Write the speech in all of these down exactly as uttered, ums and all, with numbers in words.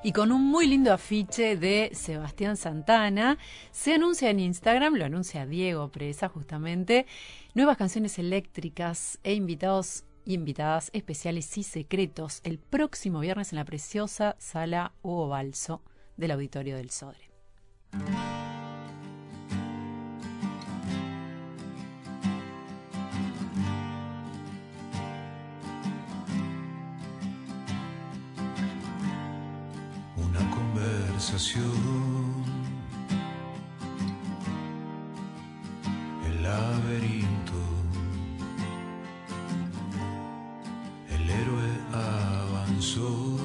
y con un muy lindo afiche de Sebastián Santana. Se anuncia en Instagram, lo anuncia Diego Presa justamente, nuevas canciones eléctricas e invitados y invitadas especiales y secretos el próximo viernes en la preciosa Sala Hugo Balso del Auditorio del Sodre. Una conversación, el laberinto, el héroe avanzó,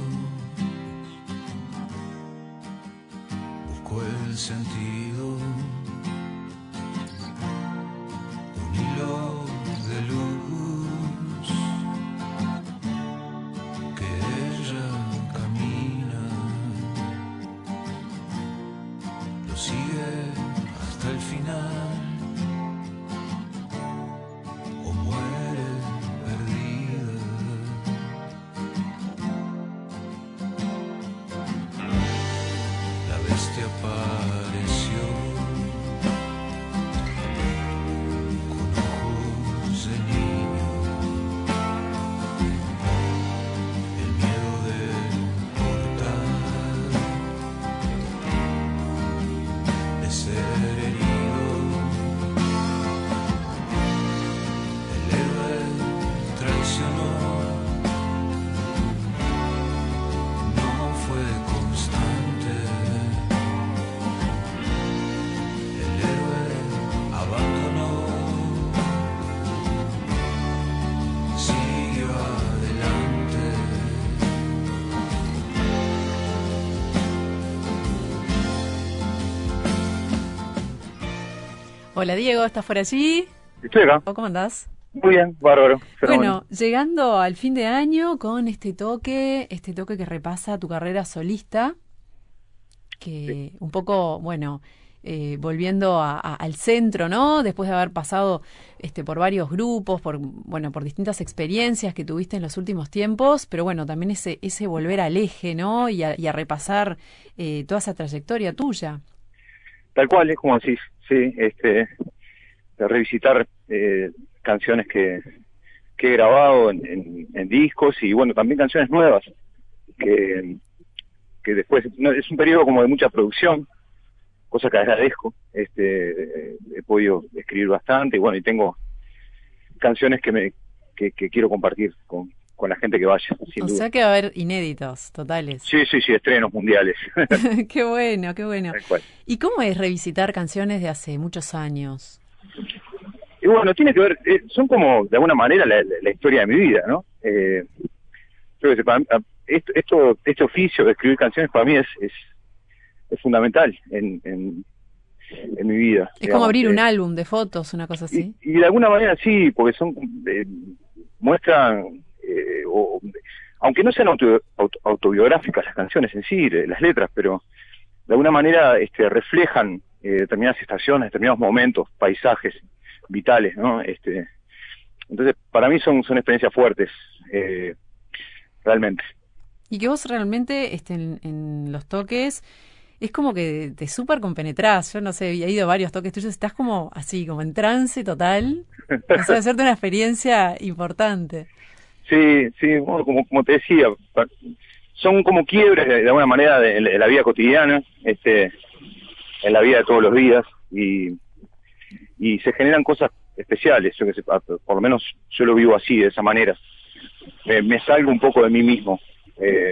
buscó el sentido, un hilo de luz que ella camina, lo sigue hasta el final o muere perdida. La bestia apareció con ojos de niño, el miedo de portar, de ser herido, el héroe traicionó, no fue constante, el héroe abandonó, siguió adelante. Hola Diego, ¿estás por allí? Estoy acá. ¿Cómo andás? Muy bien, bárbaro. Bueno, llegando al fin de año con este toque, este toque que repasa tu carrera solista, que un poco, bueno, eh, volviendo a, a- al centro, ¿no? Después de haber pasado este por varios grupos, por bueno, por distintas experiencias que tuviste en los últimos tiempos, pero bueno, también ese ese volver al eje, ¿no? Y a, y a repasar eh, toda esa trayectoria tuya. Tal cual, es como decís, sí, este, de revisitar eh, canciones que, que he grabado en, en- en discos y bueno, también canciones nuevas, que, que después, no, es un periodo como de mucha producción, cosa que agradezco, este, he podido escribir bastante y bueno, y tengo canciones que me que, que quiero compartir con, con la gente que vaya, sin O duda. sea que va a haber inéditos totales. Sí, sí, sí, estrenos mundiales. Qué bueno, qué bueno. Tal cual. ¿Y cómo es revisitar canciones de hace muchos años? Y bueno, tiene que ver, eh, son como de alguna manera la, la- la historia de mi vida, ¿no? Eh, creo que para mí, a- esto, esto, este oficio de escribir canciones para mí es, es, es fundamental en, en, en mi vida. Es como digamos, abrir un eh, álbum de fotos, una cosa así. y, y de alguna manera sí, porque son eh, muestran, eh, o, aunque no sean auto- auto- autobiográficas las canciones en sí, eh, las letras, pero de alguna manera este, reflejan eh, determinadas estaciones, determinados momentos, paisajes vitales, ¿no? Este, entonces, para mí son, son experiencias fuertes, eh, realmente. Y que vos realmente este, en, en los toques es como que te súper compenetrás. Yo no sé, había ido a varios toques tuyos, estás como así, como en trance total. O sea, hacerte una experiencia importante. Sí, sí, bueno, como, como te decía, pa- son como quiebres de, de alguna manera de, de la vida cotidiana, este, en la vida de todos los días, y, y se generan cosas especiales, yo que sé, pa- por lo menos yo lo vivo así, de esa manera. Me, me salgo un poco de mí mismo, eh,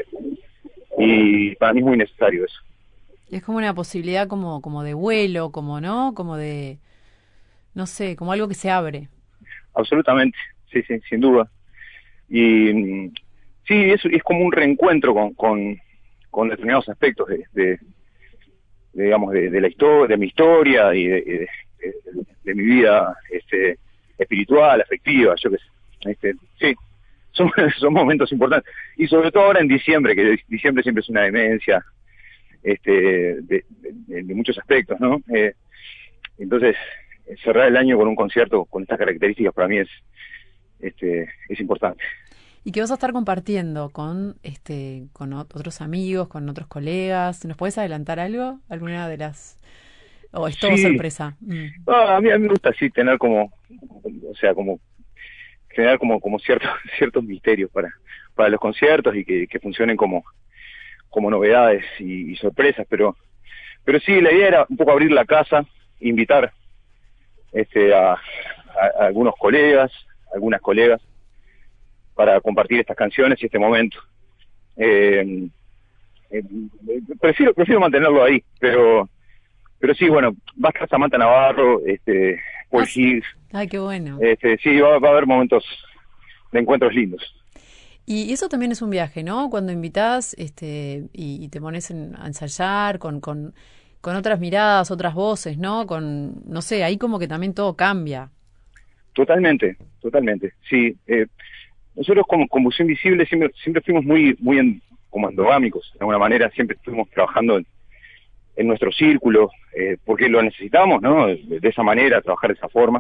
y para mí es muy necesario eso. Es como una posibilidad como, como de vuelo, como, ¿no? Como de, no sé, como algo que se abre. Absolutamente, sí, sí, sin duda. Y mm, sí, es, es como un reencuentro con, con, con determinados aspectos de, de, de, digamos, de, de la historia, de mi historia y de, de, de- de mi vida este, espiritual, afectiva, yo qué sé. Este, sí, son, son momentos importantes. Y sobre todo ahora en diciembre, que diciembre siempre es una demencia este, de, de, de muchos aspectos, ¿no? Eh, entonces, cerrar el año con un concierto con estas características para mí es, este, es importante. y que vas a estar compartiendo con este con otros amigos, con otros colegas. ¿Nos puedes adelantar algo? ¿Alguna de las...? ¿O es todo Sí. sorpresa? Mm. No, a mí, a mí me gusta así tener como, o sea, como generar como como ciertos ciertos misterios para para los conciertos y que, que funcionen como como novedades y, y sorpresas, pero pero sí, la idea era un poco abrir la casa, invitar este a, a, a algunos colegas, algunas colegas, para compartir estas canciones y este momento. Eh, eh, prefiero prefiero mantenerlo ahí, pero pero sí, bueno, va a estar Samantha Navarro, este, Paul Ah, sí. Higgs, Ay, qué bueno. este, sí, va, va a haber momentos de encuentros lindos. Y eso también es un viaje, ¿no? Cuando invitas este, y, y te pones en- a ensayar con, con, con otras miradas, otras voces, ¿no? Con, no sé, ahí como que también todo cambia. Totalmente, totalmente. Sí, eh, nosotros como con Buceo Invisible siempre, siempre fuimos muy, muy en, como endogámicos, de alguna manera, siempre estuvimos trabajando en, en nuestro círculo, eh, porque lo necesitamos, ¿no? De, de esa manera, trabajar de esa forma.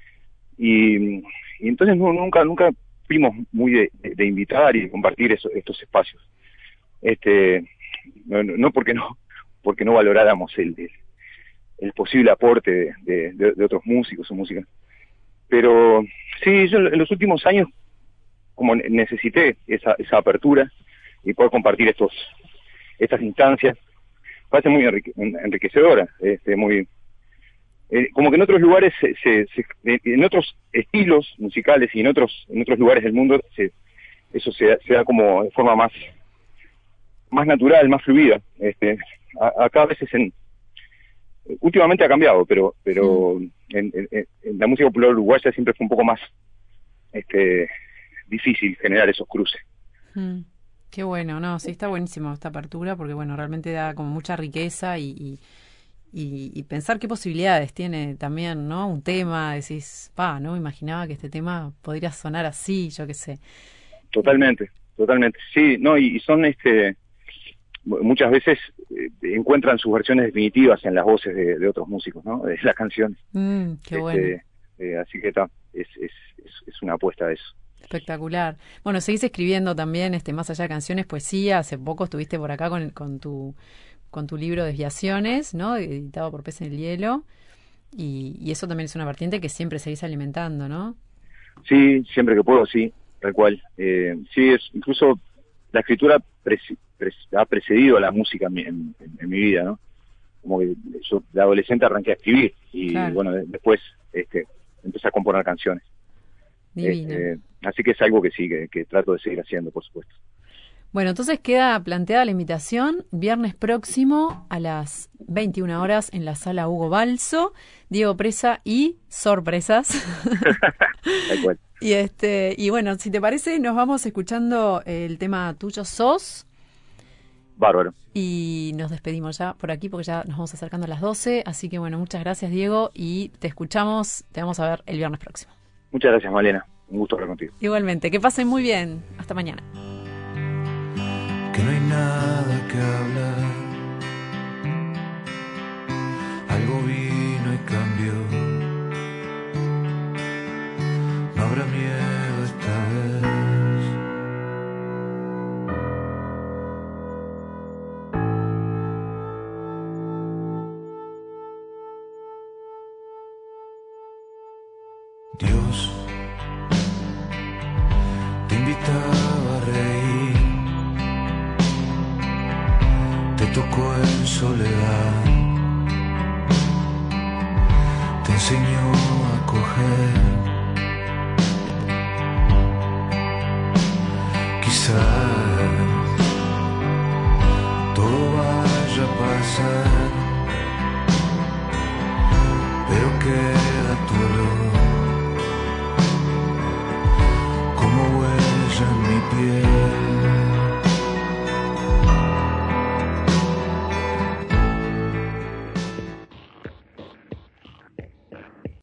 Y, y entonces no, nunca, nunca fuimos muy de, de, de invitar y de compartir eso, estos espacios. Este, no, no no porque no, porque no valoráramos el, el, el posible aporte de, de, de, de otros músicos o músicas. Pero sí, yo en los últimos años como necesité esa, esa apertura y poder compartir estos estas instancias, parece muy enrique, enriquecedora, este, muy eh, como que en otros lugares, se, se, se, en otros estilos musicales y en otros en otros lugares del mundo, se, eso se, se da como de forma más más natural, más fluida. Este, a, acá a veces en últimamente ha cambiado, pero pero mm. en, en, en la música popular uruguaya siempre fue un poco más este difícil generar esos cruces. Mm. Qué bueno, no, sí, está buenísimo esta apertura porque, bueno, realmente da como mucha riqueza y, y, y, y pensar qué posibilidades tiene también, ¿no? Un tema, decís, pa, no me imaginaba que este tema podría sonar así, yo qué sé. Totalmente, totalmente. Sí, no, y, y son, este, muchas veces eh, encuentran sus versiones definitivas en las voces de, de otros músicos, ¿no? De las canciones. Mm, qué este, bueno. Eh, así que está, es, es, es, es una apuesta a eso. Espectacular. Bueno, seguís escribiendo también, este, más allá de canciones, poesía. Hace poco estuviste por acá con, con tu con tu libro Desviaciones, ¿no? Editado por Pez en el Hielo. Y, y eso también es una vertiente que siempre seguís alimentando, ¿no? Sí, siempre que puedo, sí, tal cual. Eh, sí, es, incluso la escritura presi, pres, ha precedido a la música en, en, en mi vida, ¿no? Como que yo de adolescente arranqué a escribir y Claro. bueno, de, después este, empecé a componer canciones. Divino. Este, así que es algo que sí, que, que trato de seguir haciendo, por supuesto. Bueno, entonces queda planteada la invitación viernes próximo a las veintiuna horas en la sala Hugo Balso, Diego Presa y sorpresas. Tal cual. Y este y bueno, si te parece, nos vamos escuchando el tema Tuyo Sos Bárbaro. y nos despedimos ya por aquí porque ya nos vamos acercando a las doce. Así que bueno, muchas gracias, Diego, y te escuchamos, te vamos a ver el viernes próximo. Muchas gracias, Malena. Un gusto hablar contigo. Igualmente, que pasen muy bien. Hasta mañana. Que no hay nada que hablar. Algo vino y cambió. No habrá miedo esta vez. Dios te invitaba a reír. Te tocó en soledad, te enseñó a coger. Quizás todo vaya a pasar, pero queda tu olor como huella en mi piel.